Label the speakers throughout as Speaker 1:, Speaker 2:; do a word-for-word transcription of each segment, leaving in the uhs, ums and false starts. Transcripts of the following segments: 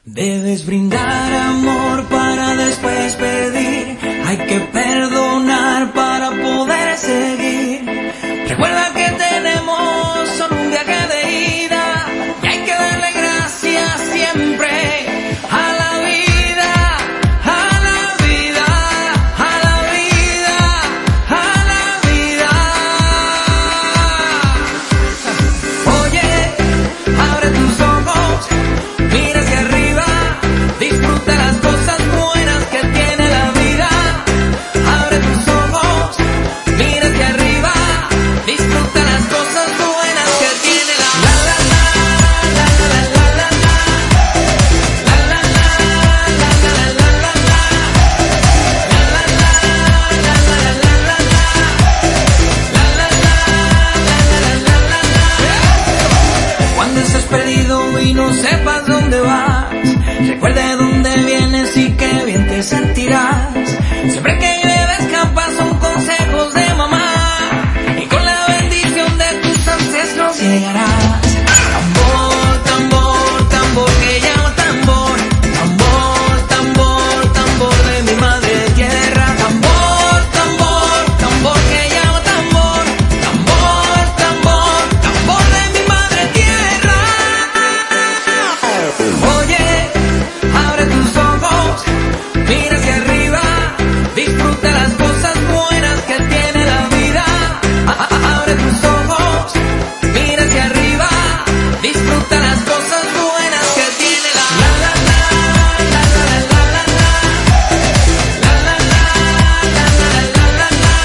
Speaker 1: Debes brindar amor para después pedir. Hay que perdonar para poder seguir. Recuerda que tenemos solo un viaje de ida y hay que darle gracias siempre a la vida, a la vida, a la vida, a la vida. Oye, abre tus ojos, mira hacia arriba, disfruta las cosas buenas que tiene la vida. Abre tus ojos, mira hacia arriba, disfruta las cosas buenas que tiene la vida. La la la la la la la la la la la la la la la. Cuando estés perdido y no sepas dónde vas, recuerde dónde vienes y qué bien te sentirás. Siempre que llueve escapas son consejos de mamá y con la bendición de tus ancestros llegarás. Tambor, tambor, tambor que llama tambor. Tambor, tambor, tambor de mi madre tierra. Tambor, tambor, tambor que llama tambor. Tambor, tambor, tambor de mi madre tierra. Oye, abre tus ojos, mira hacia arriba, disfruta las cosas buenas que tiene la vida. Abre tus ojos, mira hacia arriba, disfruta las cosas buenas que tiene la la la la la la la la la la la la la la la la.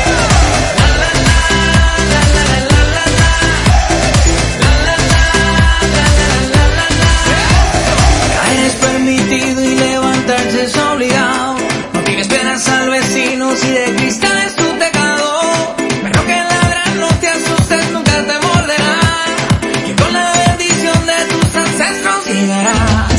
Speaker 1: Caer es permitido y levantarse es obligado. No tienes penas al vecino si de cristal es tu teclado. Pero que ladra, no te asustes, nunca te morderá. Que con la bendición de tus ancestros llegará.